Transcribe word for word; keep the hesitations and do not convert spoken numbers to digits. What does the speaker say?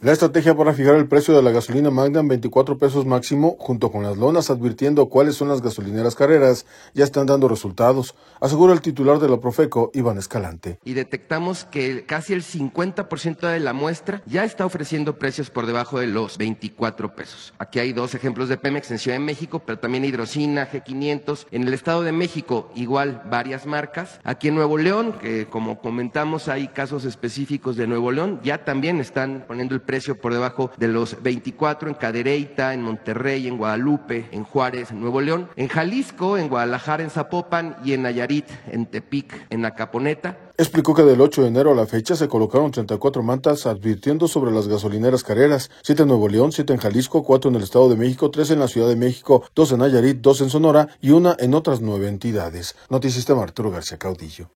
La estrategia para fijar el precio de la gasolina Magna en veinticuatro pesos máximo, junto con las lonas advirtiendo cuáles son las gasolineras carreras, ya están dando resultados, asegura el titular de la Profeco, Iván Escalante. Y detectamos que casi el cincuenta por ciento de la muestra ya está ofreciendo precios por debajo de los veinticuatro pesos. Aquí hay dos ejemplos de Pemex en Ciudad de México, pero también Hidrocina, G quinientos. En el Estado de México, igual varias marcas. Aquí en Nuevo León, que como comentamos hay casos específicos de Nuevo León, ya también están poniendo el precio por debajo de los veinticuatro, en Cadereyta, en Monterrey, en Guadalupe, en Juárez, en Nuevo León, en Jalisco, en Guadalajara, en Zapopan y en Nayarit, en Tepic, en Acaponeta. Explicó que del ocho de enero a la fecha se colocaron treinta y cuatro mantas advirtiendo sobre las gasolineras carreras, siete en Nuevo León, siete en Jalisco, cuatro en el Estado de México, tres en la Ciudad de México, dos en Nayarit, dos en Sonora y una en otras nueve entidades. Notisistema Arturo García Caudillo.